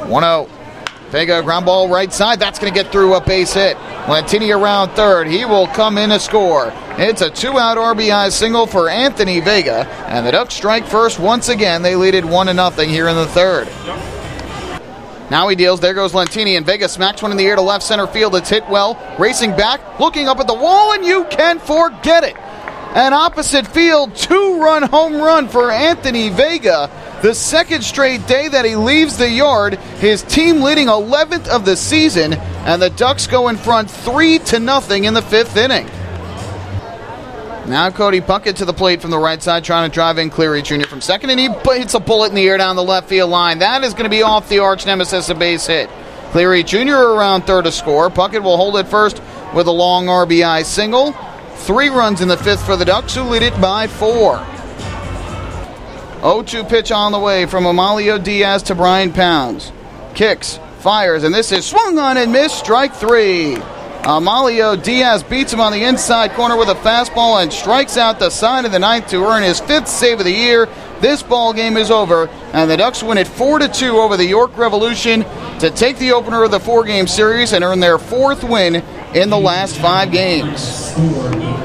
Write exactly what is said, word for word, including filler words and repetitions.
one oh. Vega ground ball right side. That's going to get through a base hit. Lentini around third. He will come in to score. It's a two-out R B I single for Anthony Vega, and the Ducks strike first once again. They lead it one to nothing here in the third. Now he deals. There goes Lentini, and Vega smacks one in the air to left center field. It's hit well. Racing back, looking up at the wall, and you can forget it. An opposite field two-run home run for Anthony Vega. The second straight day that he leaves the yard, his team leading eleventh of the season, and the Ducks go in front three to nothing in the fifth inning. Now Cody Puckett to the plate from the right side, trying to drive in Cleary Junior from second, and he hits a bullet in the air down the left field line. That is going to be off the arch nemesis, a base hit. Cleary Junior around third to score. Puckett will hold it first with a long R B I single. Three runs in the fifth for the Ducks, who lead it by four. oh two pitch on the way from Amalio Diaz to Brian Pounds. Kicks, fires, and this is swung on and missed. Strike three. Amalio Diaz beats him on the inside corner with a fastball and strikes out the side of the ninth to earn his fifth save of the year. This ball game is over, and the Ducks win it four to two over the York Revolution to take the opener of the four-game series and earn their fourth win in the last five games.